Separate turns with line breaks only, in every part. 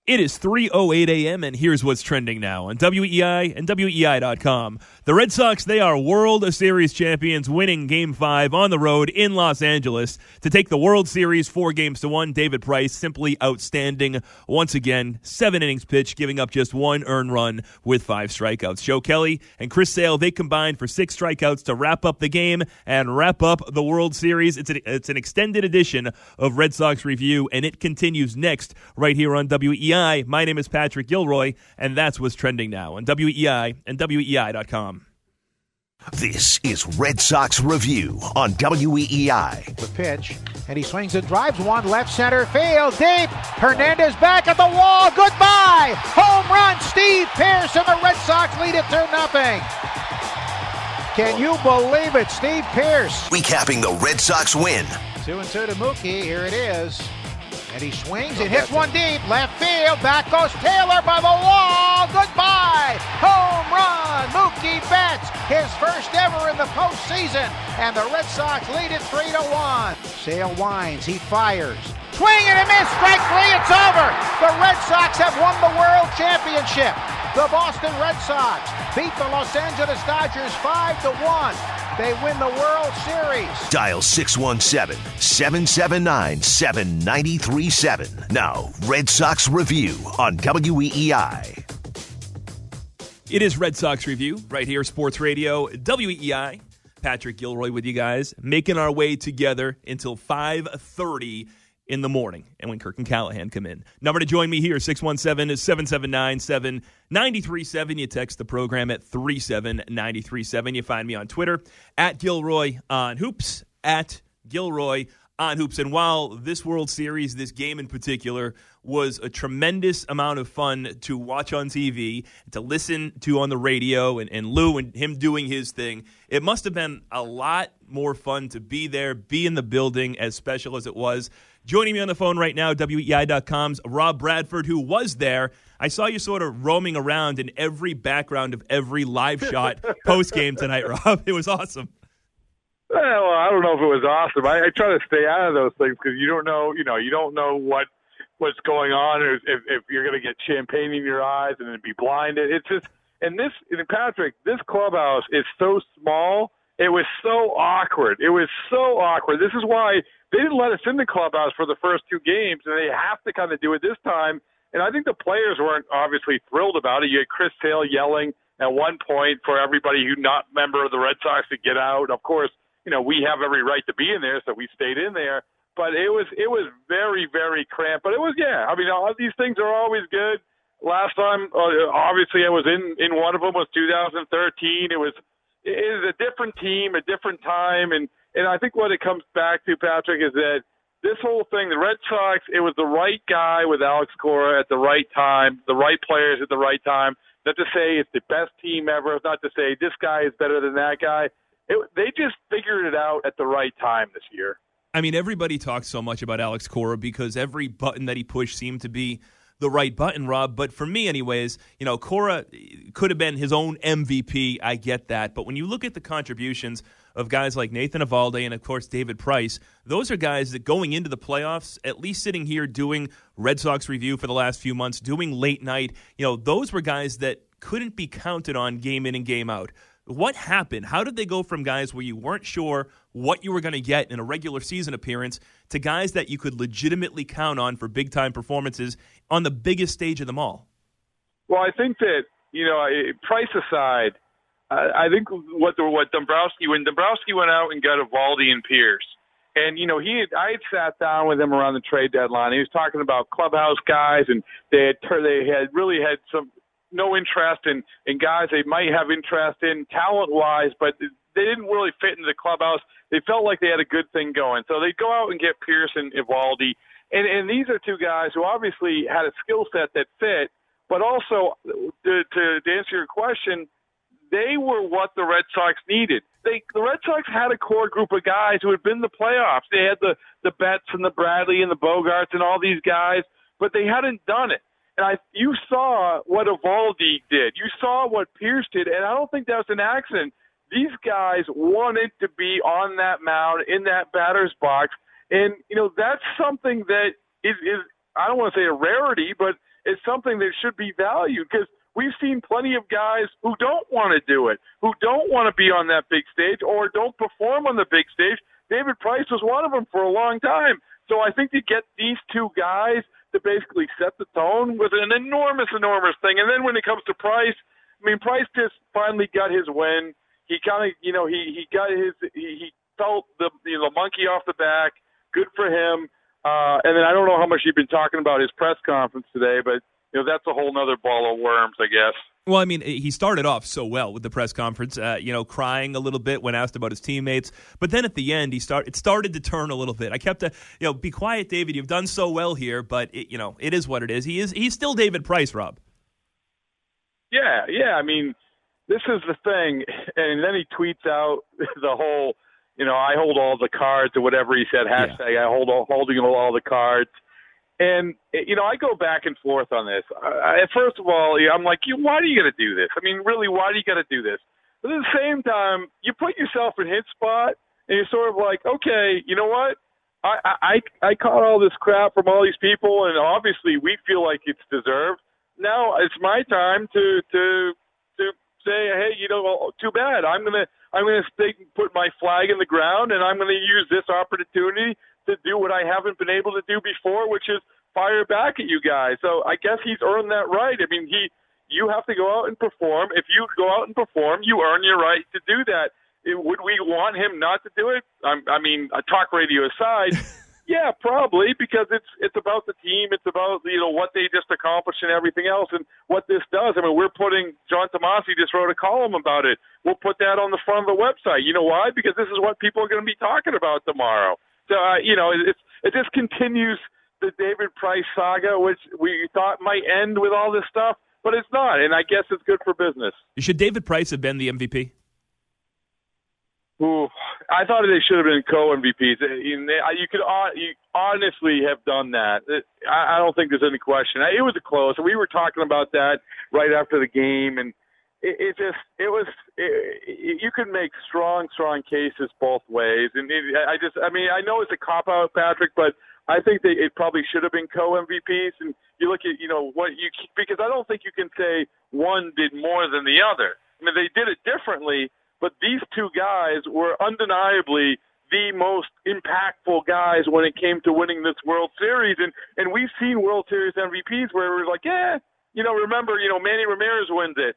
It is 3:08 a.m., and here's what's trending now on WEEI and WEEI.com. The Red Sox, they are World Series champions, winning Game 5 on the road in Los Angeles to take the World Series 4-1. David Price, simply outstanding once again. 7 innings pitched, giving up just 1 earned run with 5 strikeouts. Joe Kelly and Chris Sale, they combined for 6 strikeouts to wrap up the game and wrap up the World Series. It's an extended edition of Red Sox Review, and it continues next right here on WEEI. My name is Patrick Gilroy, and that's what's trending now on WEEI and WEEI.com.
This is Red Sox Review on WEEI.
The pitch, and he swings and drives one left center field, deep. Hernandez back at the wall, goodbye! Home run, Steve Pearce, and the Red Sox lead it 2-0. Can you believe it, Steve Pearce?
Recapping the Red Sox win.
2-2 to Mookie, here it is. And he swings and hits one deep, left field, back goes Taylor by the wall, goodbye! Home run, Mookie Betts, his first ever in the postseason, and the Red Sox lead it 3-1. Sale winds, he fires, swing and a miss, strike 3, it's over! The Red Sox have won the World Championship. The Boston Red Sox beat the Los Angeles Dodgers 5-1. They win the World Series.
Dial 617-779-7937. Now, Red Sox Review on WEEI.
It is Red Sox Review right here, Sports Radio, WEEI. Patrick Gilroy with you guys, making our way together until 5:30 in the morning, and when Kirk and Callahan come in. Number to join me here, 617-779-7937. You text the program at 37937. You find me on Twitter, at Gilroy on Hoops, at Gilroy on Hoops. And while this World Series, this game in particular, was a tremendous amount of fun to watch on TV, to listen to on the radio, and Lou and him doing his thing, it must have been a lot more fun to be there, be in the building, as special as it was. Joining me on the phone right now, WEEI.com's Rob Bradford, who was there. I saw you sort of roaming around in every background of every live shot post-game tonight, Rob. It was awesome.
Well, I don't know if it was awesome. I try to stay out of those things because you don't know what's going on, or if you're going to get champagne in your eyes and then be blinded. It's just, Patrick, this clubhouse is so small. It was so awkward. This is why they didn't let us in the clubhouse for the first 2 games, and they have to kind of do it this time. And I think the players weren't obviously thrilled about it. You had Chris Sale yelling at one point for everybody who's not a member of the Red Sox to get out. Of course, we have every right to be in there, so we stayed in there. But it was very, very cramped. But it was, all these things are always good. Last time, obviously, I was in one of them was 2013. It was a different team, a different time, and I think what it comes back to, Patrick, is that this whole thing, the Red Sox, it was the right guy with Alex Cora at the right time, the right players at the right time. Not to say it's the best team ever, not to say this guy is better than that guy. They just figured it out at the right time this year.
I mean, everybody talks so much about Alex Cora because every button that he pushed seemed to be the right button, Rob. But for me, anyways, Cora could have been his own MVP. I get that. But when you look at the contributions of guys like Nathan Eovaldi and, of course, David Price, those are guys that going into the playoffs, at least sitting here doing Red Sox Review for the last few months, doing late night, those were guys that couldn't be counted on game in and game out. What happened? How did they go from guys where you weren't sure what you were going to get in a regular season appearance to guys that you could legitimately count on for big-time performances on the biggest stage of them all?
Well, I think that, Price aside, I think what Dombrowski, when Dombrowski went out and got Eovaldi and Pearce, and, I had sat down with him around the trade deadline. He was talking about clubhouse guys, and they had really had no interest in guys they might have interest in talent-wise, but they didn't really fit into the clubhouse. They felt like they had a good thing going. So they'd go out and get Pearce and Eovaldi. And these are 2 guys who obviously had a skill set that fit, but also, to answer your question, they were what the Red Sox needed. The Red Sox had a core group of guys who had been in the playoffs. They had the Betts and the Bradley and the Bogarts and all these guys, but they hadn't done it. And you saw what Eovaldi did. You saw what Pearce did, and I don't think that was an accident. These guys wanted to be on that mound, in that batter's box, and, that's something that is I don't want to say a rarity, but is something that should be valued, because we've seen plenty of guys who don't want to do it, who don't want to be on that big stage or don't perform on the big stage. David Price was one of them for a long time. So I think to get these two guys to basically set the tone was an enormous thing. And then when it comes to Price, I mean, Price just finally got his win. He kind of, he felt the monkey off the back. Good for him. And then I don't know how much you've been talking about his press conference today, but that's a whole nother ball of worms, I guess.
Well, I mean, he started off so well with the press conference, crying a little bit when asked about his teammates. But then at the end, it started to turn a little bit. I kept be quiet, David. You've done so well here, but it is what it is. He's still David Price, Rob.
Yeah. I mean, this is the thing. And then he tweets out the whole, I hold all the cards or whatever he said, hashtag I holding all the cards. And, I go back and forth on this. First of all, I'm like, why do you got to do this? I mean, really, why do you got to do this? But at the same time, you put yourself in his spot, and you're sort of like, okay, you know what? I caught all this crap from all these people, and obviously we feel like it's deserved. Now it's my time to say, hey, too bad. I'm gonna put my flag in the ground, and I'm gonna use this opportunity to do what I haven't been able to do before, which is fire back at you guys. So I guess he's earned that right. I mean, you have to go out and perform. If you go out and perform, you earn your right to do that. Would we want him not to do it? I mean, talk radio aside, yeah, probably, because it's about the team. It's about what they just accomplished and everything else, and what this does. I mean, John Tomasi just wrote a column about it. We'll put that on the front of the website. You know why? Because this is what people are going to be talking about tomorrow. So, it just continues the David Price saga, which we thought might end with all this stuff, but it's not, and I guess it's good for business.
Should David Price have been the MVP?
Ooh, I thought they should have been co-MVPs. You could honestly have done that. I don't think there's any question. It was close. We were talking about that right after the game, and you could make strong cases both ways. And I know it's a cop-out, Patrick, but I think it probably should have been co-MVPs. And you look at, because I don't think you can say one did more than the other. I mean, they did it differently, but these two guys were undeniably the most impactful guys when it came to winning this World Series. And we've seen World Series MVPs where it was like, remember, Manny Ramirez wins it.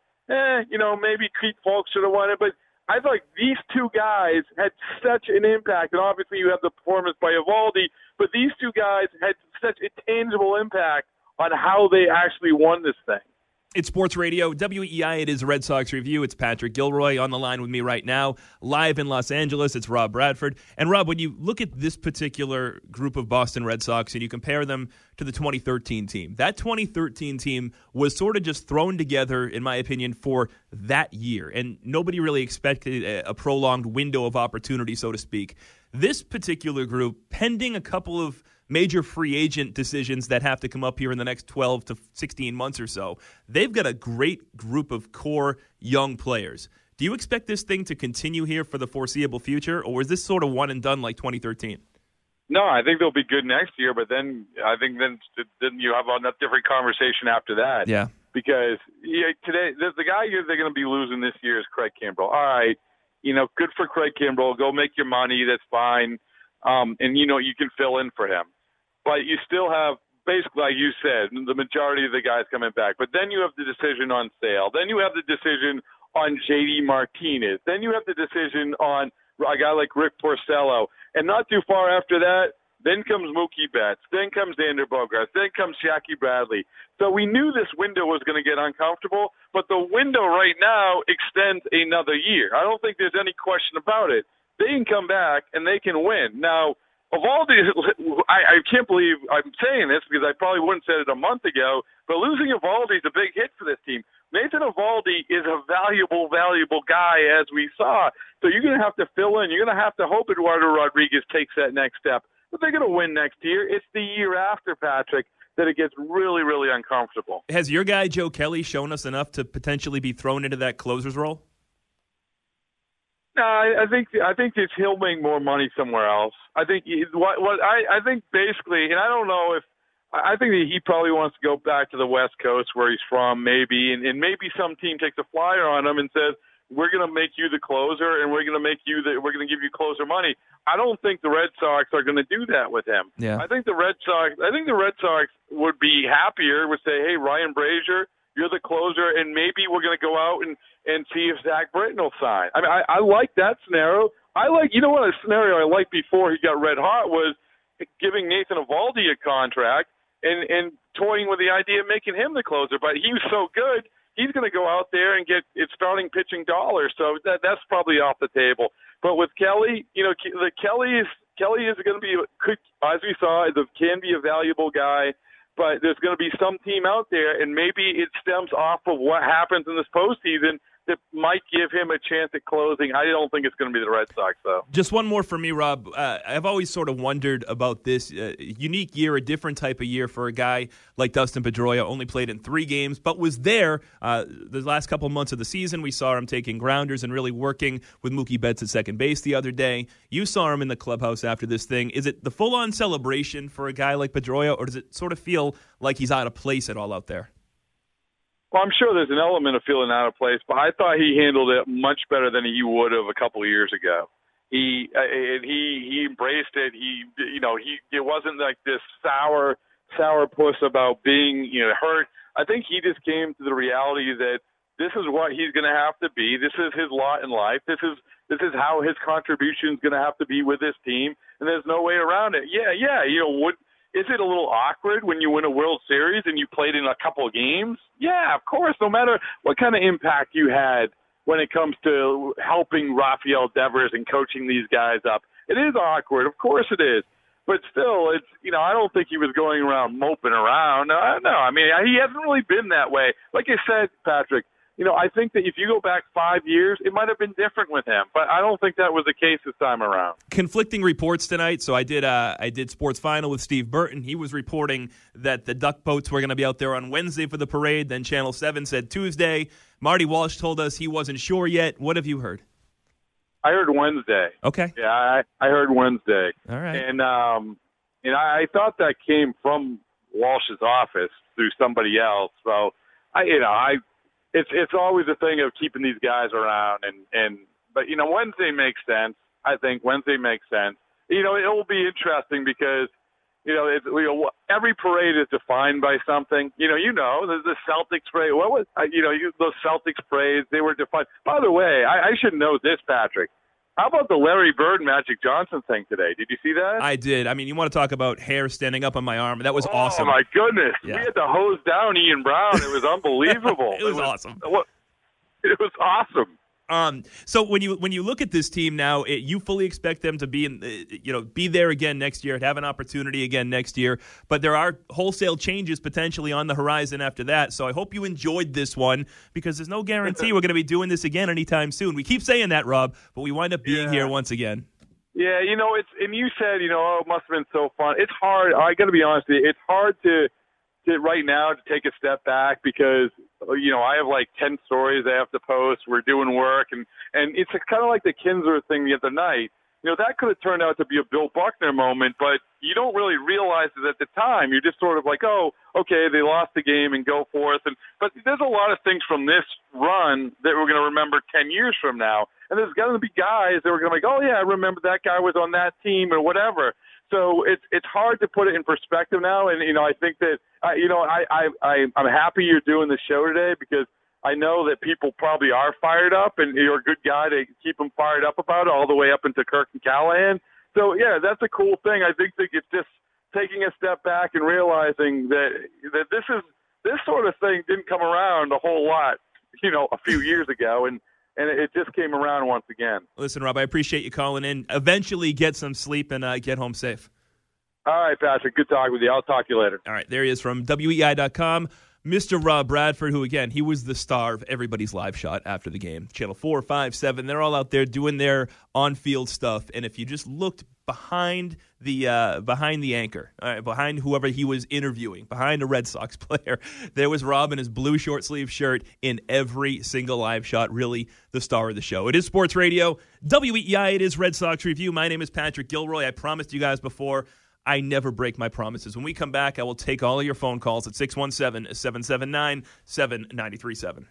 Maybe Pete Falk should have won it. But I thought these two guys had such an impact. And obviously you have the performance by Eovaldi, but these two guys had such a tangible impact on how they actually won this thing.
It's Sports Radio, WEEI. It is Red Sox Review. It's Patrick Gilroy on the line with me right now, live in Los Angeles. It's Rob Bradford. And Rob, when you look at this particular group of Boston Red Sox and you compare them to the 2013 team, that 2013 team was sort of just thrown together, in my opinion, for that year. And nobody really expected a prolonged window of opportunity, so to speak. This particular group, pending a couple of major free agent decisions that have to come up here in the next 12 to 16 months or so, they've got a great group of core young players. Do you expect this thing to continue here for the foreseeable future, or is this sort of one and done like 2013?
No, I think they'll be good next year, but then I think then you have a different conversation after that.
Yeah.
Because today, the guy they're going to be losing this year is Craig Kimbrell. All right, good for Craig Kimbrell. Go make your money. That's fine. And you can fill in for him. But you still have, basically, like you said, the majority of the guys coming back. But then you have the decision on Sale. Then you have the decision on J.D. Martinez. Then you have the decision on a guy like Rick Porcello. And not too far after that, then comes Mookie Betts. Then comes Xander Bogaerts. Then comes Jackie Bradley. So we knew this window was going to get uncomfortable, but the window right now extends another year. I don't think there's any question about it. They can come back and they can win. Now, Eovaldi, I can't believe I'm saying this because I probably wouldn't have said it a month ago, but losing Eovaldi is a big hit for this team. Nathan Eovaldi is a valuable guy, as we saw. So you're going to have to fill in. You're going to have to hope Eduardo Rodriguez takes that next step. But they're going to win next year. It's the year after, Patrick, that it gets really, really uncomfortable.
Has your guy, Joe Kelly, shown us enough to potentially be thrown into that closer's role?
No, I think he'll make more money somewhere else. I think I think basically, and I don't know if I think that he probably wants to go back to the West Coast where he's from, maybe, and maybe some team takes a flyer on him and says, we're going to make you the closer, and we're going to give you closer money. I don't think the Red Sox are going to do that with him.
Yeah.
I think the Red Sox would be happier, would say, hey, Ryan Brazier, you're the closer, and maybe we're going to go out and see if Zach Britton will sign. I mean, I like that scenario. You know what, a scenario I liked before he got red hot was giving Nathan Eovaldi a contract and toying with the idea of making him the closer. But he was so good, he's going to go out there and get its starting pitching dollars. So that's probably off the table. But with Kelly, Kelly is going to be, as we saw, can be a valuable guy. But there's going to be some team out there, and maybe it stems off of what happens in this postseason that might give him a chance at closing. I don't think it's going to be the Red Sox, though.
Just one more for me, Rob. I've always sort of wondered about this unique year, a different type of year for a guy like Dustin Pedroia. Only played in 3 games, but was there the last couple of months of the season. We saw him taking grounders and really working with Mookie Betts at second base the other day. You saw him in the clubhouse after this thing. Is it the full-on celebration for a guy like Pedroia, or does it sort of feel like he's out of place at all out there?
Well, I'm sure there's an element of feeling out of place, but I thought he handled it much better than he would have a couple of years ago. He embraced it. It wasn't like this sour puss about being hurt. I think he just came to the reality that this is what he's going to have to be. This is his lot in life. This is how his contribution is going to have to be with this team, and there's no way around it. Is it a little awkward when you win a World Series and you played in a couple of games? Yeah, of course, no matter what kind of impact you had when it comes to helping Rafael Devers and coaching these guys up. It is awkward, of course it is. But still, I don't think he was going around moping around. No, I mean, he hasn't really been that way. Like I said, Patrick, I think that if you go back 5 years, it might have been different with him. But I don't think that was the case this time around.
Conflicting reports tonight. So I did Sports Final with Steve Burton. He was reporting that the duck boats were going to be out there on Wednesday for the parade. Then Channel 7 said Tuesday. Marty Walsh told us he wasn't sure yet. What have you heard?
I heard Wednesday.
Okay.
Yeah, I heard Wednesday.
All right.
And I thought that came from Walsh's office through somebody else. So It's always a thing of keeping these guys around, but Wednesday makes sense. I think Wednesday makes sense. It will be interesting because every parade is defined by something. There's the Celtics parade. What was those Celtics parades? They were defined. By the way, I should know this, Patrick. How about the Larry Bird Magic Johnson thing today? Did you see that?
I did. I mean, you want to talk about hair standing up on my arm? That was awesome.
Oh, my goodness.
Yeah.
We had to hose down Ian Brown. It was unbelievable.
It was awesome.
It was awesome.
So when you look at this team now, you fully expect them to be be there again next year, to have an opportunity again next year. But there are wholesale changes potentially on the horizon after that. So I hope you enjoyed this one because there's no guarantee we're going to be doing this again anytime soon. We keep saying that, Rob, but we wind up being here once again.
Yeah, and you said, it must have been so fun. It's hard. I got to be honest with you. It's hard to right now to take a step back because I have like 10 stories I have to post. We're doing work, and it's kind of like the Kinsler thing the other night. That could have turned out to be a Bill Buckner moment, but you don't really realize it at the time. You're just sort of like, oh, okay, they lost the game and go forth. But there's a lot of things from this run that we're going to remember 10 years from now. And there's going to be guys that are going to be like, oh, yeah, I remember that guy was on that team or whatever. So it's hard to put it in perspective now. And, I think that, I'm happy you're doing the show today because I know that people probably are fired up, and you're a good guy to keep them fired up about it all the way up into Kirk and Callahan. So, yeah, that's a cool thing. I think that it's just taking a step back and realizing that this sort of thing didn't come around a whole lot, a few years ago, and it just came around once again.
Listen, Rob, I appreciate you calling in. Eventually get some sleep and get home safe.
All right, Patrick. Good talking with you. I'll talk to you later.
All right, there he is from WEEI.com. Mr. Rob Bradford, who, again, he was the star of everybody's live shot after the game. Channel 4, 5, 7, they're all out there doing their on-field stuff. And if you just looked behind the anchor, behind whoever he was interviewing, behind a Red Sox player, there was Rob in his blue short-sleeve shirt in every single live shot, really the star of the show. It is Sports Radio, WEEI, it is Red Sox Review. My name is Patrick Gilroy. I promised you guys before, I never break my promises. When we come back, I will take all of your phone calls at 617-779-7937.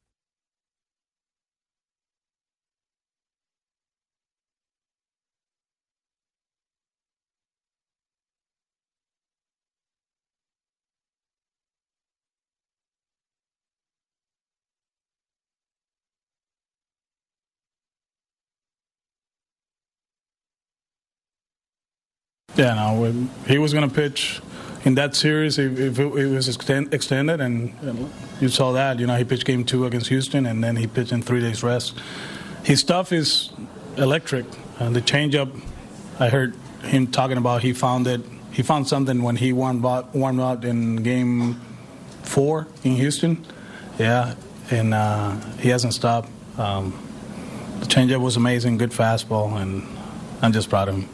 Yeah, no, he was going to pitch in that series if it was extended, and you saw that. He pitched Game 2 against Houston, and then he pitched in 3 days rest. His stuff is electric. The changeup, I heard him talking about. He found something when he warmed up in Game 4 in Houston. Yeah, and he hasn't stopped. The changeup was amazing, good fastball, and I'm just proud of him.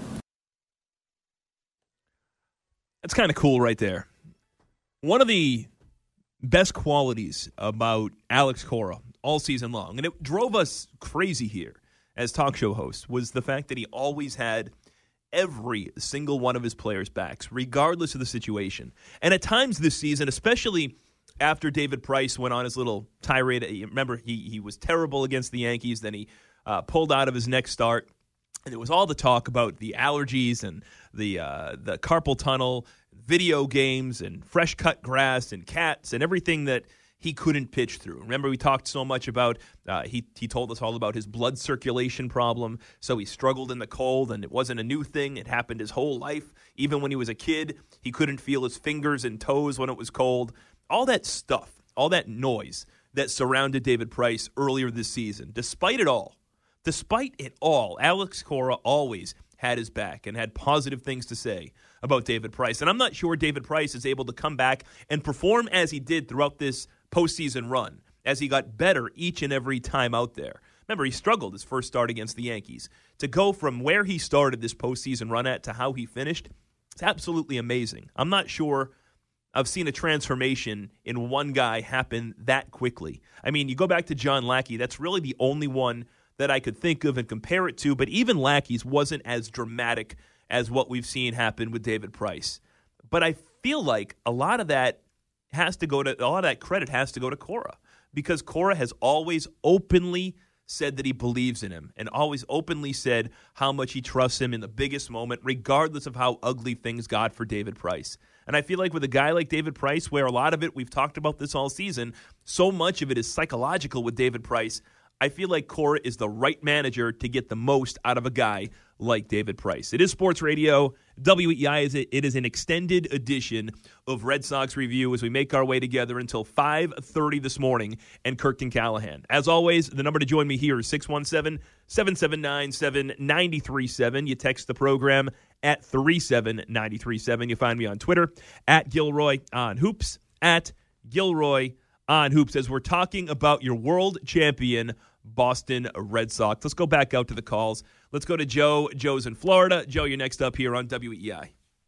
That's kind of cool right there. One of the best qualities about Alex Cora all season long, and it drove us crazy here as talk show hosts, was the fact that he always had every single one of his players' backs, regardless of the situation. And at times this season, especially after David Price went on his little tirade, remember he was terrible against the Yankees, then he pulled out of his next start. And it was all the talk about the allergies and the carpal tunnel, video games and fresh cut grass and cats and everything that he couldn't pitch through. Remember, we talked so much about, he told us all about his blood circulation problem, so he struggled in the cold, and it wasn't a new thing. It happened his whole life. Even when he was a kid, he couldn't feel his fingers and toes when it was cold. All that stuff, all that noise that surrounded David Price earlier this season, despite it all, Alex Cora always had his back and had positive things to say about David Price. And I'm not sure David Price is able to come back and perform as he did throughout this postseason run, as he got better each and every time out there. Remember, he struggled his first start against the Yankees. To go from where he started this postseason run at to how he finished, it's absolutely amazing. I'm not sure I've seen a transformation in one guy happen that quickly. I mean, you go back to John Lackey, that's really the only one that I could think of and compare it to, but even Lackey's wasn't as dramatic as what we've seen happen with David Price. But I feel like a lot of that credit has to go to Cora, because Cora has always openly said that he believes in him and always openly said how much he trusts him in the biggest moment, regardless of how ugly things got for David Price. And I feel like with a guy like David Price, where a lot of it, we've talked about this all season, so much of it is psychological with David Price, I feel like Cora is the right manager to get the most out of a guy like David Price. It is Sports Radio. WEEI, it is an extended edition of Red Sox Review as we make our way together until 5:30 this morning and Kirkton Callahan. As always, the number to join me here is 617-779-7937. You text the program at 37937. You find me on Twitter at Gilroy on Hoops, at Gilroy on Hoops, as we're talking about your world champion Boston Red Sox. Let's go back out to the calls. Let's go to Joe. Joe's in Florida. Joe, you're next up here on WEEI.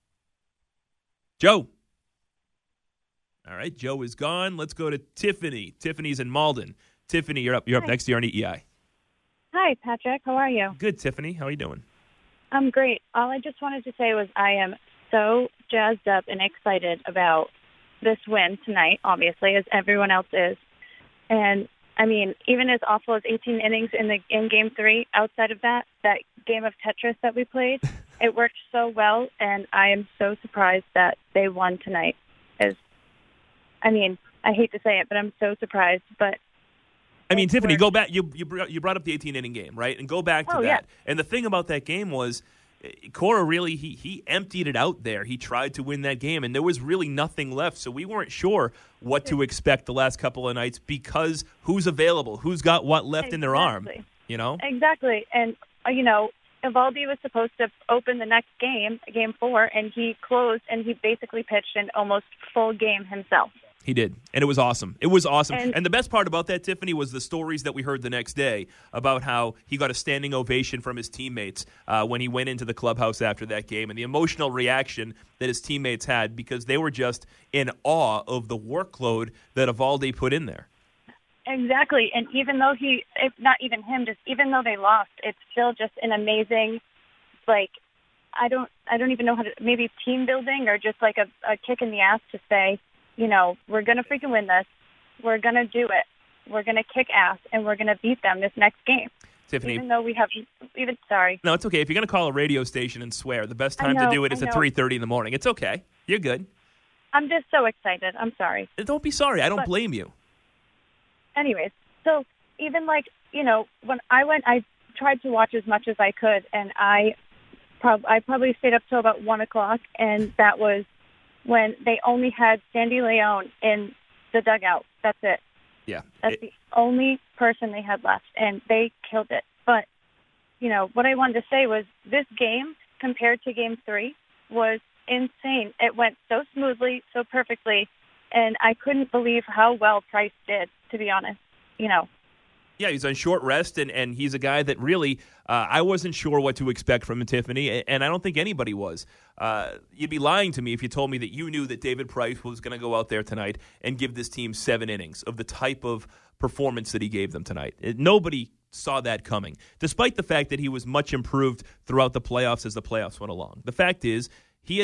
Joe. All right, Joe is gone. Let's go to Tiffany. Tiffany's in Malden. Tiffany, you're up next here on EEI.
Hi, Patrick. How are you?
Good, Tiffany. How are you doing?
I'm great. All I just wanted to say was I am so jazzed up and excited about this win tonight, obviously, as everyone else is. And I mean, even as awful as 18 innings in Game 3, outside of that game of Tetris that we played, it worked so well, and I am so surprised that they won tonight. I hate to say it, but I'm so surprised. But
I mean, Tiffany, go back. You brought up the 18-inning game, right? And go back to that.
Yeah.
And the thing about that game was, Cora really, he emptied it out there. He tried to win that game, and there was really nothing left. So we weren't sure what to expect the last couple of nights, because who's available, who's got what left in their arm, you know?
Exactly. And, Eovaldi was supposed to open the next game, Game 4, and he closed, and he basically pitched an almost full game himself.
He did, and it was awesome. It was awesome. And the best part about that, Tiffany, was the stories that we heard the next day about how he got a standing ovation from his teammates when he went into the clubhouse after that game, and the emotional reaction that his teammates had, because they were just in awe of the workload that Eovaldi put in there.
Exactly, and even though even though they lost, it's still just an amazing, I don't even know how to, maybe team building or just like a kick in the ass to say, we're going to freaking win this. We're going to do it. We're going to kick ass, and we're going to beat them this next game.
Tiffany.
Even though we have, sorry.
No, it's okay. If you're going to call a radio station and swear, the best time to do it is at 3:30 in the morning. It's okay. You're good.
I'm just so excited. I'm sorry.
Don't be sorry. I don't blame you.
Anyways, so even when I went, I tried to watch as much as I could, and I probably stayed up till about 1 o'clock, and that was when they only had Sandy Leon in the dugout. That's it.
Yeah.
That's the only person they had left, and they killed it. But, what I wanted to say was this game, compared to Game 3, was insane. It went so smoothly, so perfectly, and I couldn't believe how well Price did, to be honest.
Yeah, he's on short rest, and he's a guy that really I wasn't sure what to expect from him, Tiffany, and I don't think anybody was. You'd be lying to me if you told me that you knew that David Price was going to go out there tonight and give this team 7 innings of the type of performance that he gave them tonight. Nobody saw that coming, despite the fact that he was much improved throughout the playoffs as the playoffs went along. The fact is, his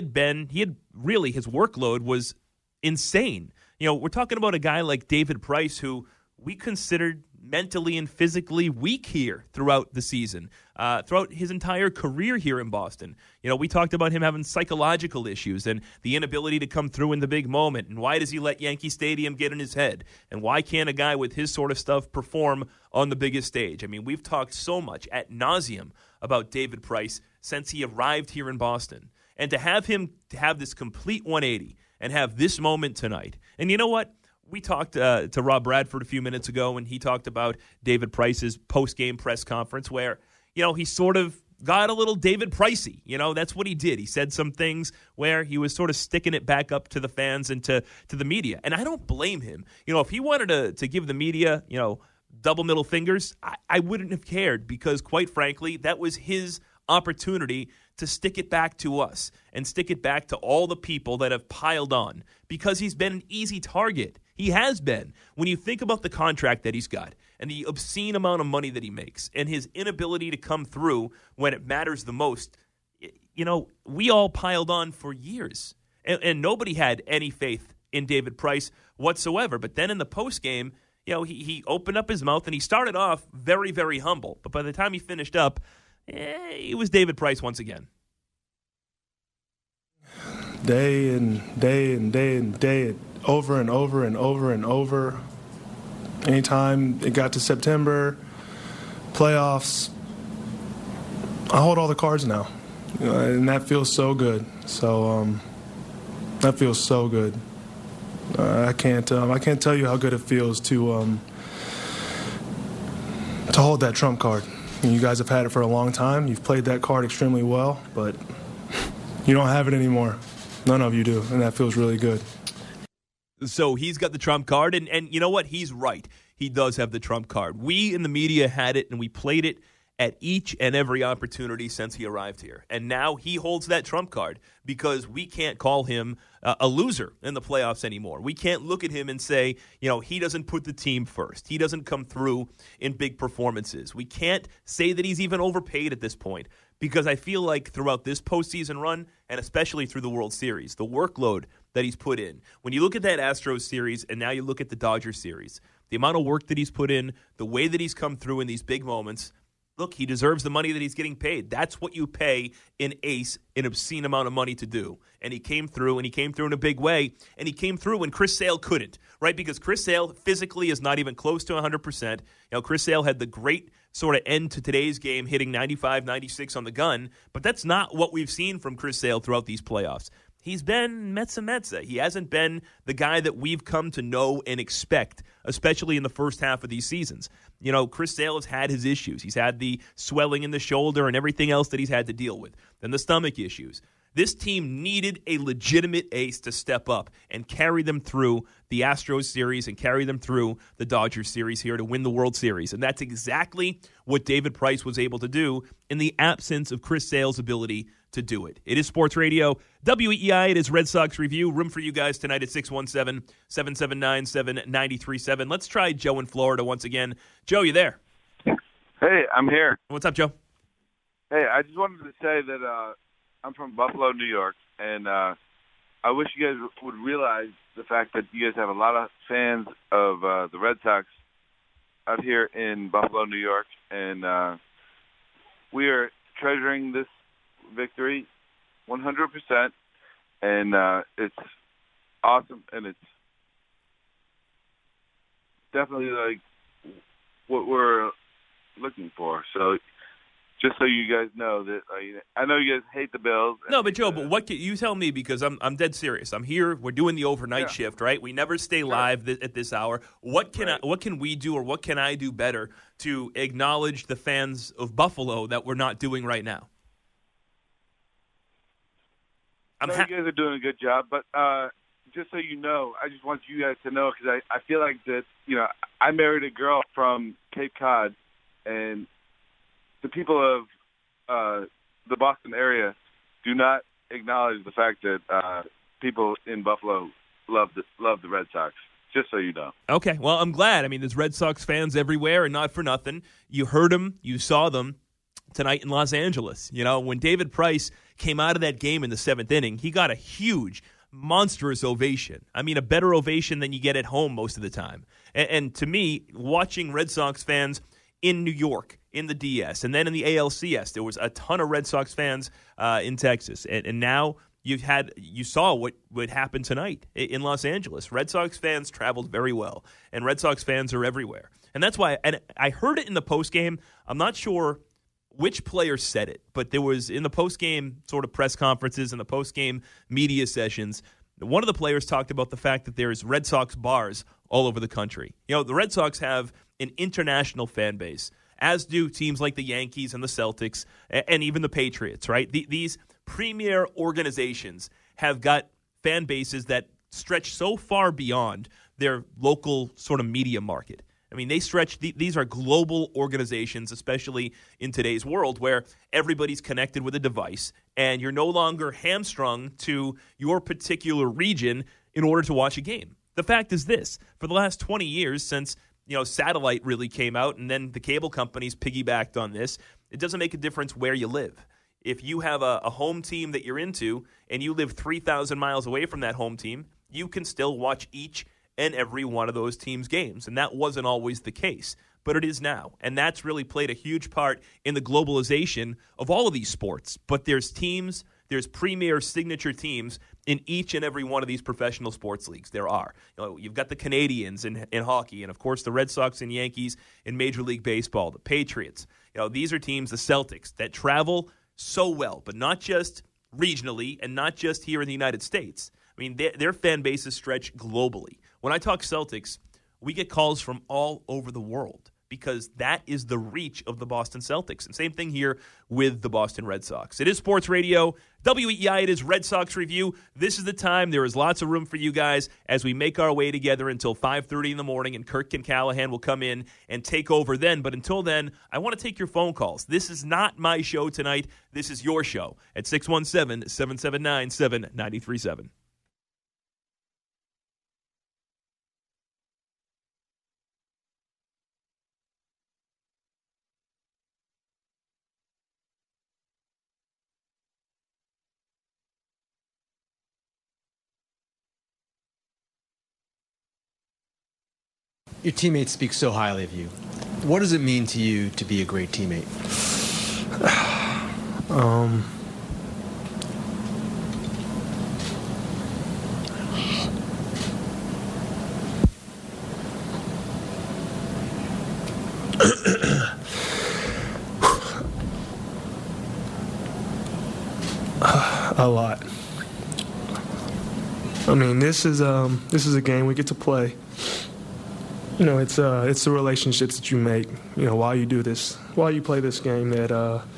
workload was insane. We're talking about a guy like David Price who we considered mentally and physically weak here throughout the season, throughout his entire career here in Boston. We talked about him having psychological issues and the inability to come through in the big moment. And why does he let Yankee Stadium get in his head? And why can't a guy with his sort of stuff perform on the biggest stage? I mean, we've talked so much ad nauseum about David Price since he arrived here in Boston. And to have him to have this complete 180 and have this moment tonight. And you know what? We talked to Rob Bradford a few minutes ago, and he talked about David Price's post-game press conference where, he sort of got a little David Pricey. That's what he did. He said some things where he was sort of sticking it back up to the fans and to the media. And I don't blame him. If he wanted to give the media, double middle fingers, I wouldn't have cared because, quite frankly, that was his opportunity to stick it back to us and stick it back to all the people that have piled on because he's been an easy target. He has been. When you think about the contract that he's got and the obscene amount of money that he makes and his inability to come through when it matters the most, we all piled on for years. And nobody had any faith in David Price whatsoever. But then in the postgame, he opened up his mouth and he started off very, very humble. But by the time he finished up, it was David Price once again.
Day and day and day and day, over and over and over and over. Anytime it got to September, playoffs, I hold all the cards now. And that feels so good. So that feels so good. I can't tell you how good it feels to hold that trump card. You guys have had it for a long time. You've played that card extremely well, but you don't have it anymore. None of you do, and that feels really good.
So he's got the trump card, and you know what? He's right. He does have the trump card. We in the media had it, and we played it at each and every opportunity since he arrived here. And now he holds that trump card because we can't call him a loser in the playoffs anymore. We can't look at him and say, he doesn't put the team first. He doesn't come through in big performances. We can't say that he's even overpaid at this point because I feel like throughout this postseason run, and especially through the World Series, the workload that he's put in. When you look at that Astros series and now you look at the Dodgers series, the amount of work that he's put in, the way that he's come through in these big moments, look, he deserves the money that he's getting paid. That's what you pay an ace an obscene amount of money to do. And he came through, and he came through in a big way, and he came through when Chris Sale couldn't, right? Because Chris Sale physically is not even close to 100%. Chris Sale had the great sort of end to today's game, hitting 95, 96 on the gun, but that's not what we've seen from Chris Sale throughout these playoffs. He's been Metza. He hasn't been the guy that we've come to know and expect, especially in the first half of these seasons. Chris Sale has had his issues. He's had the swelling in the shoulder and everything else that he's had to deal with. Then the stomach issues. This team needed a legitimate ace to step up and carry them through the Astros series and carry them through the Dodgers series here to win the World Series. And that's exactly what David Price was able to do in the absence of Chris Sale's ability to do it. It is Sports Radio, WEEI. It is Red Sox Review. Room for you guys tonight at 617-779-7937. Let's try Joe in Florida once again. Joe, you there?
Hey, I'm here.
What's up, Joe?
Hey, I just wanted to say that I'm from Buffalo, New York, and I wish you guys would realize the fact that you guys have a lot of fans of the Red Sox out here in Buffalo, New York, and we are treasuring this victory 100%, and it's awesome, and it's definitely like what we're looking for. So just so you guys know that I know you guys hate the Bills.
No, but Joe, but what can you tell me, because I'm dead serious. I'm here. We're doing the overnight shift, right? We never stay live at this hour. What can we do, or what can I do better to acknowledge the fans of Buffalo that we're not doing right now?
You guys are doing a good job, but just so you know, I just want you guys to know, because I feel like that, I married a girl from Cape Cod, and the people of the Boston area do not acknowledge the fact that people in Buffalo love the Red Sox, just so you know.
Okay, well, I'm glad. I mean, there's Red Sox fans everywhere, and not for nothing. You heard them, you saw them tonight in Los Angeles. When David Price came out of that game in the seventh inning, he got a huge, monstrous ovation. I mean, a better ovation than you get at home most of the time. And to me, watching Red Sox fans in New York, in the DS, and then in the ALCS, there was a ton of Red Sox fans in Texas. And now you saw what happened tonight in Los Angeles. Red Sox fans traveled very well, and Red Sox fans are everywhere. And that's why, and I heard it in the postgame. I'm not sure which player said it, but there was in the postgame sort of press conferences and the postgame media sessions, one of the players talked about the fact that there's Red Sox bars all over the country. The Red Sox have an international fan base, as do teams like the Yankees and the Celtics and even the Patriots, right? These premier organizations have got fan bases that stretch so far beyond their local sort of media market. I mean, they stretch. These are global organizations, especially in today's world where everybody's connected with a device, and you're no longer hamstrung to your particular region in order to watch a game. The fact is this: for the last 20 years, since satellite really came out, and then the cable companies piggybacked on this, it doesn't make a difference where you live. If you have a home team that you're into, and you live 3,000 miles away from that home team, you can still watch each and every one of those teams' games. And that wasn't always the case, but it is now. And that's really played a huge part in the globalization of all of these sports. But there's premier signature teams in each and every one of these professional sports leagues. There are. You've got the Canadians in hockey, and of course the Red Sox and Yankees in Major League Baseball, the Patriots. These are teams, the Celtics, that travel so well, but not just regionally and not just here in the United States. I mean, their fan bases stretch globally. When I talk Celtics, we get calls from all over the world because that is the reach of the Boston Celtics. And same thing here with the Boston Red Sox. It is Sports Radio, WEEI, it is Red Sox Review. This is the time. There is lots of room for you guys as we make our way together until 5:30 in the morning, and Kirk and Callahan will come in and take over then. But until then, I want to take your phone calls. This is not my show tonight. This is your show at 617-779-7937.
Your teammates speak so highly of you. What does it mean to you to be a great teammate?
A lot. I mean, this is a game we get to play. It's the relationships that you make, while you do this, while you play this game that,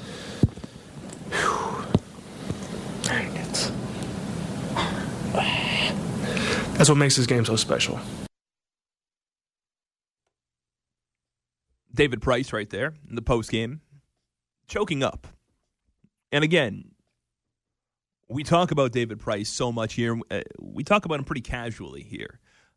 that's what makes this game so special.
David Price right there in the postgame, choking up. And again, we talk about David Price so much here. We talk about him pretty casually here.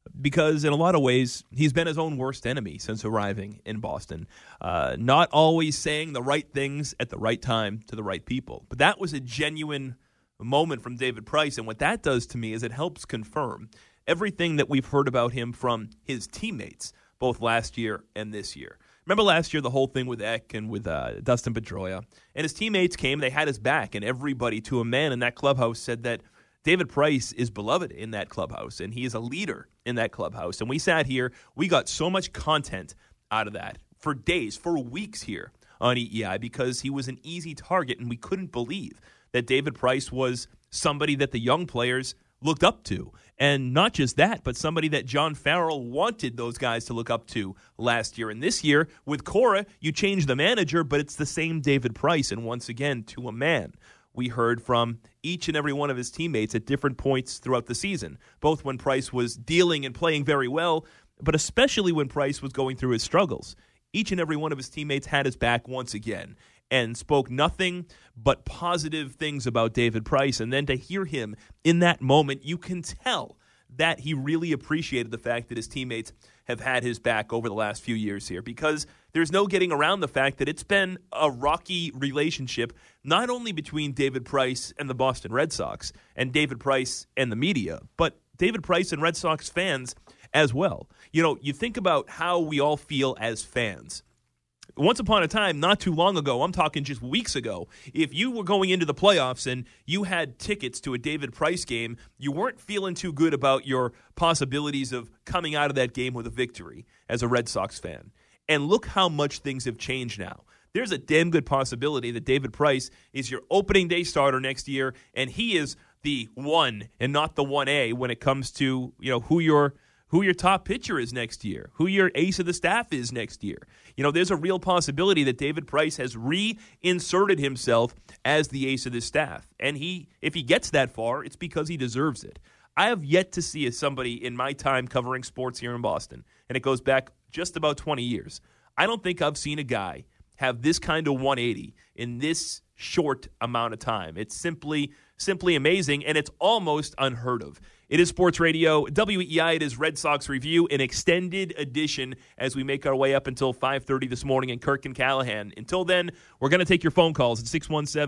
because in a lot of ways, he's been his own worst enemy since arriving in Boston. Not always saying the right things at the right time to the right people. But that was a genuine moment from David Price, and what that does to me is it helps confirm everything that we've heard about him from his teammates, both last year and this year. Remember last year, the whole thing with Eck and with Dustin Pedroia, and his teammates came, they had his back, and everybody to a man in that clubhouse said that David Price is beloved in that clubhouse, and he is a leader in that clubhouse. And we sat here, we got so much content out of that for days, for weeks here on EEI, because he was an easy target, and we couldn't believe that David Price was somebody that the young players looked up to. And not just that, but somebody that John Farrell wanted those guys to look up to last year. And this year, with Cora, you change the manager, but it's the same David Price. And once again, to a man, we heard from each and every one of his teammates at different points throughout the season, both when Price was dealing and playing very well, but especially when Price was going through his struggles. Each and every one of his teammates had his back once again and spoke nothing but positive things about David Price. And then to hear him in that moment, you can tell that he really appreciated the fact that his teammates have had his back over the last few years here, because there's no getting around the fact that it's been a rocky relationship, not only between David Price and the Boston Red Sox and David Price and the media, but David Price and Red Sox fans as well. You know, you think about how we all feel as fans. Once upon a time, not too long ago, I'm talking just weeks ago, if you were going into the playoffs and you had tickets to a David Price game, you weren't feeling too good about your possibilities of coming out of that game with a victory as a Red Sox fan. And look how much things have changed now. There's a damn good possibility that David Price is your opening day starter next year, and he is the 1 and not the 1A when it comes to, you know, who your top pitcher is next year, who your ace of the staff is next year. You know, there's a real possibility that David Price has reinserted himself as the ace of the staff. And if he gets that far, it's because he deserves it. I have yet to see somebody in my time covering sports here in Boston, and it goes back just about 20 years. I don't think I've seen a guy have this kind of 180 in this short amount of time. It's simply amazing, and it's almost unheard of. It is Sports Radio, WEEI. It is Red Sox Review, an extended edition as we make our way up until 5:30 this morning in Kirk and Callahan. Until then, we're going to take your phone calls at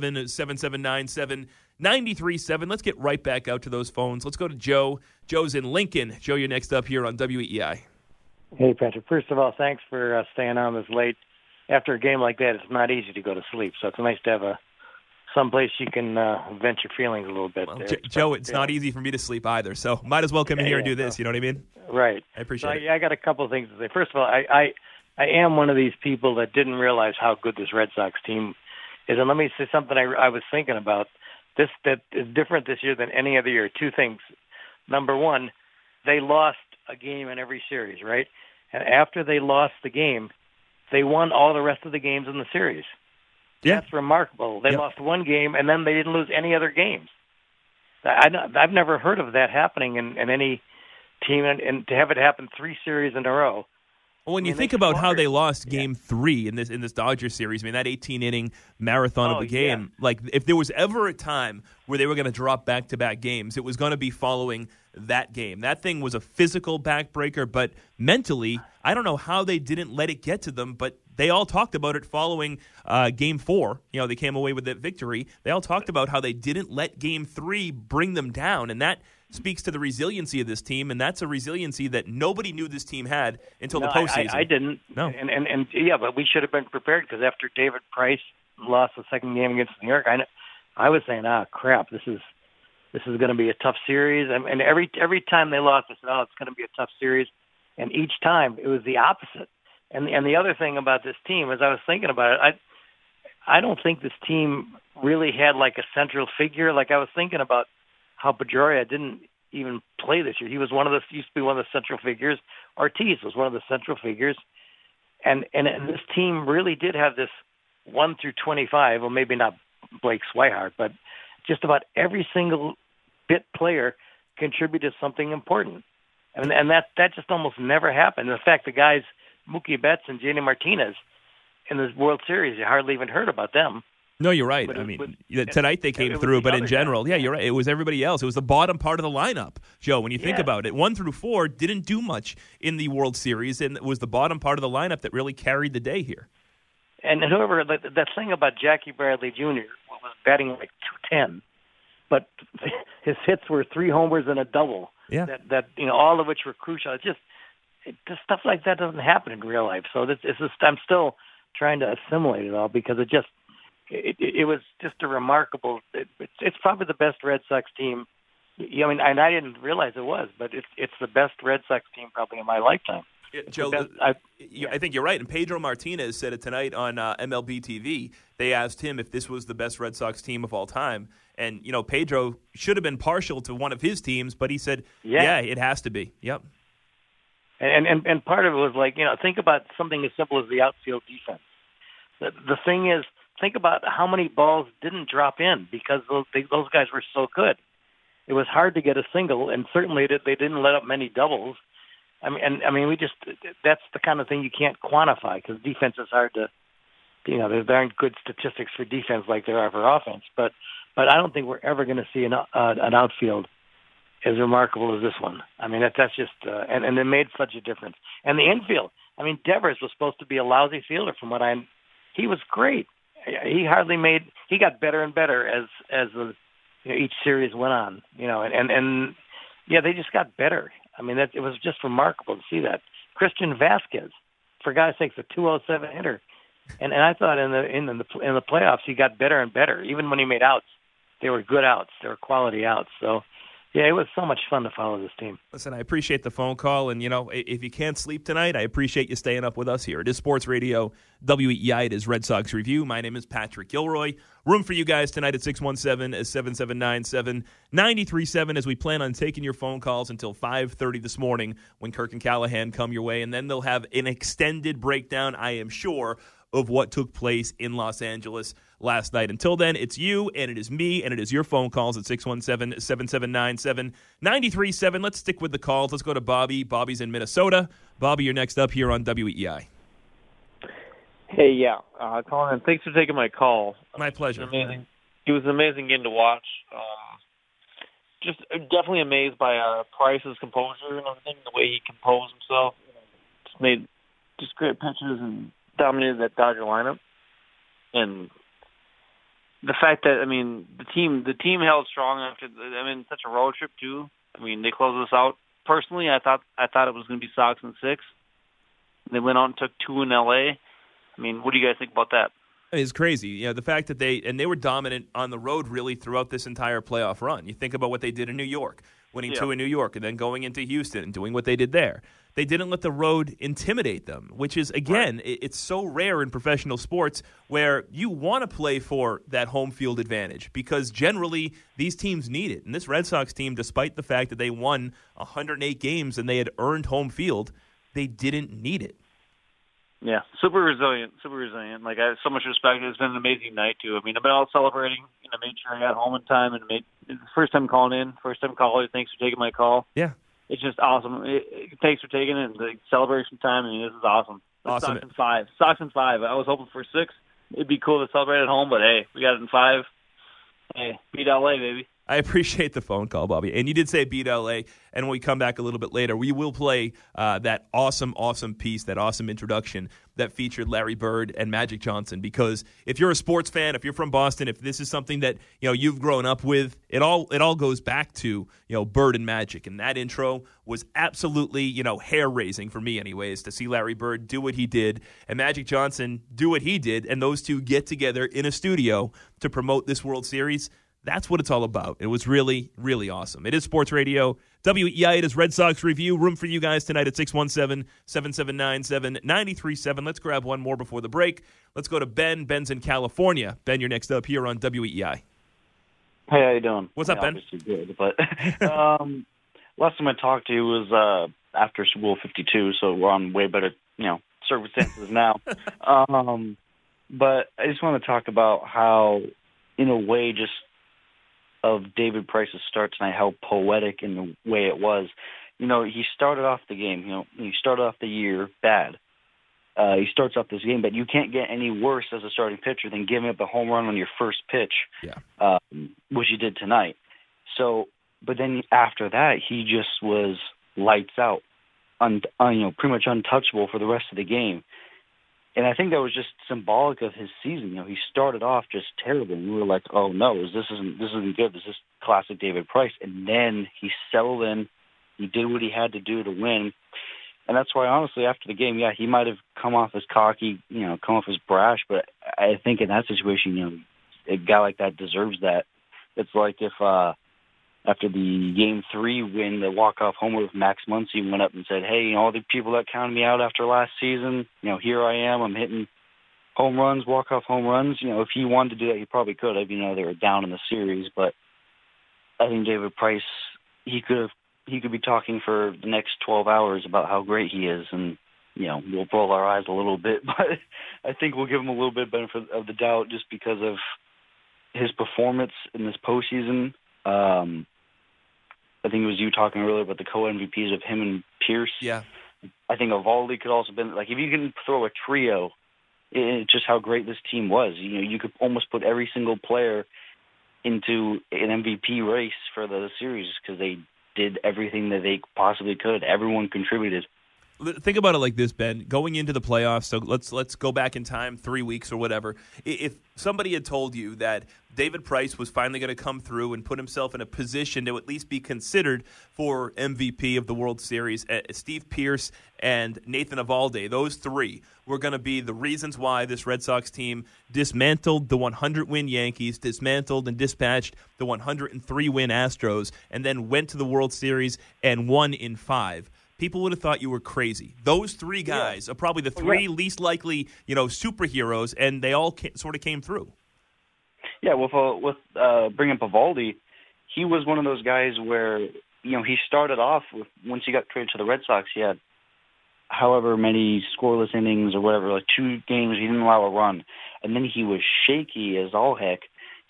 617-7797-93.7. Let's get right back out to those phones. Let's go to Joe. Joe's in Lincoln. Joe, you're next up here on WEEI.
Hey, Patrick. First of all, thanks for staying on this late. After a game like that, it's not easy to go to sleep, so it's nice to have someplace you can vent your feelings a little bit.
Well, Joe, it's not easy for me to sleep either, so might as well come in here and do this. You know what I mean?
Right.
I appreciate it.
I got a couple of things to say. First of all, I am one of these people that didn't realize how good this Red Sox team is. And let me say something I was thinking about. That is different this year than any other year. Two things. Number one, they lost a game in every series, right? And after they lost the game, they won all the rest of the games in the series.
Yeah.
That's remarkable. They lost one game, and then they didn't lose any other games. I've never heard of that happening in any team, and to have it happen 3 series in a row.
Well, when you think about how they lost Game 3 in this Dodgers series, I mean, that 18-inning marathon of a game, like if there was ever a time where they were going to drop back-to-back games, it was going to be following that game. That thing was a physical backbreaker, but mentally, I don't know how they didn't let it get to them, but they all talked about it following Game 4. You know, they came away with that victory. They all talked about how they didn't let Game 3 bring them down, and that speaks to the resiliency of this team, and that's a resiliency that nobody knew this team had until the postseason.
I didn't.
No.
And yeah, but we should have been prepared, because after David Price lost the second game against New York, I was saying, crap, this is going to be a tough series. And every time they lost, I said, it's going to be a tough series. And each time it was the opposite. And the other thing about this team, as I was thinking about it, I don't think this team really had like a central figure. Like I was thinking about how Pedroia didn't even play this year. He was used to be one of the central figures. Ortiz was one of the central figures. And this team really did have this 1 through 25, well, maybe not Blake Swihart, but just about every single bit player contributed something important. And that just almost never happened. In fact, the guys, Mookie Betts and JD Martinez, in the World Series, you hardly even heard about them.
No, you're right. Tonight they came through, but in general, you're right. It was everybody else. It was the bottom part of the lineup, Joe, when you think about it. 1 through 4 didn't do much in the World Series, and it was the bottom part of the lineup that really carried the day here.
And whoever, that thing about Jackie Bradley Jr. was batting like 210, but his hits were 3 homers and a double.
Yeah.
That all of which were crucial. It's just stuff like that doesn't happen in real life. So it's just, I'm still trying to assimilate it all because it was just a remarkable. It's probably the best Red Sox team. And I didn't realize it was, but it's the best Red Sox team probably in my lifetime.
Joe, I think you're right. And Pedro Martinez said it tonight on MLB TV. They asked him if this was the best Red Sox team of all time. And, Pedro should have been partial to one of his teams, but he said, yeah it has to be. Yep.
And part of it was like, think about something as simple as the outfield defense. The thing is, think about how many balls didn't drop in because those guys were so good. It was hard to get a single, and certainly they didn't let up many doubles. That's the kind of thing you can't quantify because defense is hard to, there aren't good statistics for defense like there are for offense. But I don't think we're ever going to see an outfield as remarkable as this one. That's just, and it made such a difference. And the infield, Devers was supposed to be a lousy fielder he was great. He got better and better as each series went on, they just got better. It was just remarkable to see that. Christian Vasquez, for God's sakes, a 207 hitter, and I thought in the playoffs he got better and better. Even when he made outs, they were good outs, they were quality outs. So, it was so much fun to follow this team.
Listen, I appreciate the phone call, and if you can't sleep tonight, I appreciate you staying up with us here. It is Sports Radio WEEI. It is Red Sox Review. My name is Patrick Gilroy. Room for you guys tonight at 617-7797-93.7 as we plan on taking your phone calls until 5:30 this morning when Kirk and Callahan come your way, and then they'll have an extended breakdown, I am sure, of what took place in Los Angeles last night. Until then, it's you, and it is me, and it is your phone calls at 617-7797-93.7. Let's stick with the calls. Let's go to Bobby. Bobby's in Minnesota. Bobby, you're next up here on WEEI.
Hey, Colin, and thanks for taking my call.
My pleasure.
It was an amazing game to watch. Just definitely amazed by Price's composure and everything, the way he composed himself. Just made just great pitches and dominated that Dodger lineup. And the fact that, the team held strong after, such a road trip too. They closed us out. Personally, I thought it was going to be Sox in 6. They went out and took 2 in L.A. What do you guys think about that?
It's crazy. The fact that they were dominant on the road really throughout this entire playoff run. You think about what they did in New York, winning 2 in New York, and then going into Houston and doing what they did there. They didn't let the road intimidate them, which is, again, it's so rare in professional sports where you want to play for that home field advantage because generally these teams need it. And this Red Sox team, despite the fact that they won 108 games and they had earned home field, they didn't need it.
Yeah, super resilient. I have so much respect. It's been an amazing night, too. I've been out celebrating. I made sure I got home in time and first time calling in, first time caller. Thanks for taking my call.
Yeah.
It's just awesome. Thanks for taking it. And the celebration time, this is awesome.
Awesome.
Sox in 5. Sox in 5. I was hoping for 6. It'd be cool to celebrate at home, but hey, we got it in 5. Hey, beat LA, baby.
I appreciate the phone call, Bobby. And you did say beat LA. And when we come back a little bit later, we will play that awesome piece, that awesome introduction that featured Larry Bird and Magic Johnson. Because if you're a sports fan, if you're from Boston, if this is something that you've grown up with, it all goes back to Bird and Magic. And that intro was absolutely hair raising for me, anyways, to see Larry Bird do what he did and Magic Johnson do what he did, and those two get together in a studio to promote this World Series. That's what it's all about. It was really, really awesome. It is Sports Radio WEEI. It is Red Sox Review. Room for you guys tonight at 617-7797-93.7. Let's grab one more before the break. Let's go to Ben. Ben's in California. Ben, you're next up here on WEEI.
Hey, how you doing?
What's up, Ben?
Obviously good, but last time I talked to you was after Super Bowl 52, so we're on way better, circumstances now. But I just want to talk about how, in a way, just of David Price's start tonight, how poetic in the way it was. He started off the game, he started off the year bad. He starts off this game, but you can't get any worse as a starting pitcher than giving up a home run on your first pitch, which he did tonight. So, but then after that, he just was lights out, pretty much untouchable for the rest of the game. And I think that was just symbolic of his season. He started off just terrible, and we were like, "Oh no, this isn't good. This is classic David Price." And then he settled in. He did what he had to do to win. And that's why, honestly, after the game, he might have come off as cocky, come off as brash, but I think in that situation, a guy like that deserves that. It's like if after the Game 3 win, the walk-off homer with Max Muncy went up and said, "Hey, all the people that counted me out after last season, here I am. I'm hitting home runs, walk-off home runs." If he wanted to do that, he probably could have. They were down in the series, but I think David Price, he could be talking for the next 12 hours about how great he is, and we'll roll our eyes a little bit, but I think we'll give him a little bit benefit of the doubt just because of his performance in this postseason. I think it was you talking earlier about the co-MVPs of him and Pierce.
Yeah.
I think Eovaldi could also been, if you can throw a trio, it's just how great this team was. You could almost put every single player into an MVP race for the series because they did everything that they possibly could. Everyone contributed.
Think about it like this, Ben. Going into the playoffs, so let's go back in time 3 weeks or whatever. If somebody had told you that David Price was finally going to come through and put himself in a position to at least be considered for MVP of the World Series, Steve Pearce and Nathan Eovaldi, those three were going to be the reasons why this Red Sox team dismantled the 100-win Yankees, dismantled and dispatched the 103-win Astros, and then went to the World Series and won in 5. People would have thought you were crazy. Those three guys are probably the three least likely, superheroes, and they all sort of came through.
Yeah, with bringing up Eovaldi, he was one of those guys where he started off with, once he got traded to the Red Sox, he had however many scoreless innings or whatever, like 2 games he didn't allow a run, and then he was shaky as all heck.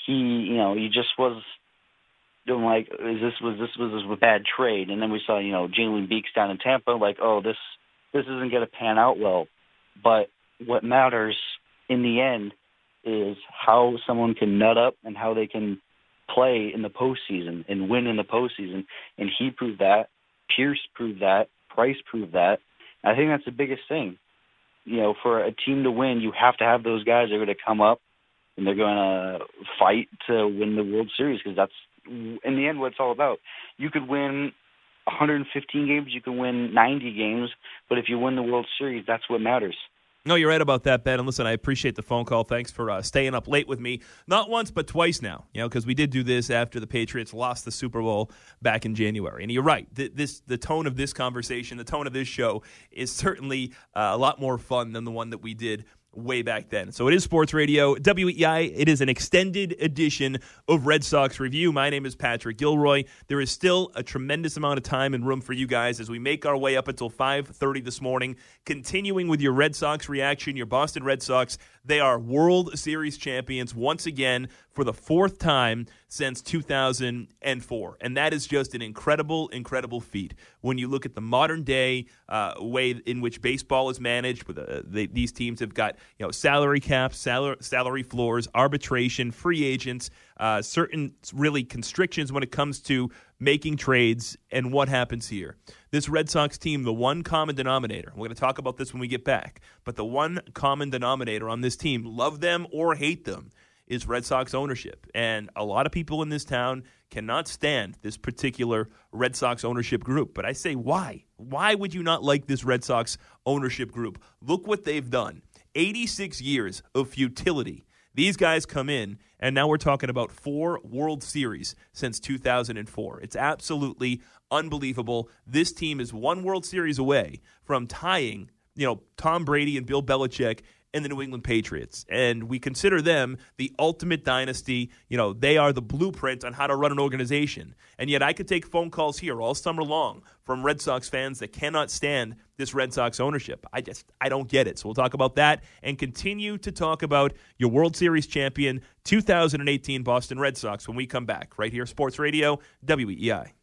He just was doing like, was this a bad trade? And then we saw, Jalen Beeks down in Tampa, like, oh, this isn't going to pan out well. But what matters in the end is how someone can nut up and how they can play in the postseason and win in the postseason. And he proved that. Pierce proved that. Price proved that. I think that's the biggest thing. For a team to win, you have to have those guys that are going to come up and they're going to fight to win the World Series, because that's, in the end, what it's all about. You could win 115 games, you can win 90 games, but if you win the World Series, that's what matters.
No, you're right about that, Ben. And listen, I appreciate the phone call. Thanks for staying up late with me. Not once, but twice now, because we did do this after the Patriots lost the Super Bowl back in January. And you're right. The tone of this conversation, the tone of this show is certainly a lot more fun than the one that we did way back then. So it is Sports Radio, WEEI. It is an extended edition of Red Sox Review. My name is Patrick Gilroy. There is still a tremendous amount of time and room for you guys as we make our way up until 5:30 this morning, continuing with your Red Sox reaction, your Boston Red Sox. They are World Series champions once again for the 4th time since 2004. And that is just an incredible, incredible feat. When you look at the modern day way in which baseball is managed, with these teams have got salary caps, salary floors, arbitration, free agents, certain really constrictions when it comes to making trades, and what happens here. This Red Sox team, the one common denominator, we're going to talk about this when we get back, but the one common denominator on this team, love them or hate them, is Red Sox ownership. And a lot of people in this town cannot stand this particular Red Sox ownership group. But I say, why? Why would you not like this Red Sox ownership group? Look what they've done. 86 years of futility. These guys come in, and now we're talking about 4 World Series since 2004. It's absolutely unbelievable. This team is 1 World Series away from tying, Tom Brady and Bill Belichick and the New England Patriots. And we consider them the ultimate dynasty. They are the blueprint on how to run an organization. And yet I could take phone calls here all summer long from Red Sox fans that cannot stand this Red Sox ownership. I don't get it. So we'll talk about that and continue to talk about your World Series champion 2018 Boston Red Sox when we come back right here, Sports Radio, WEEI.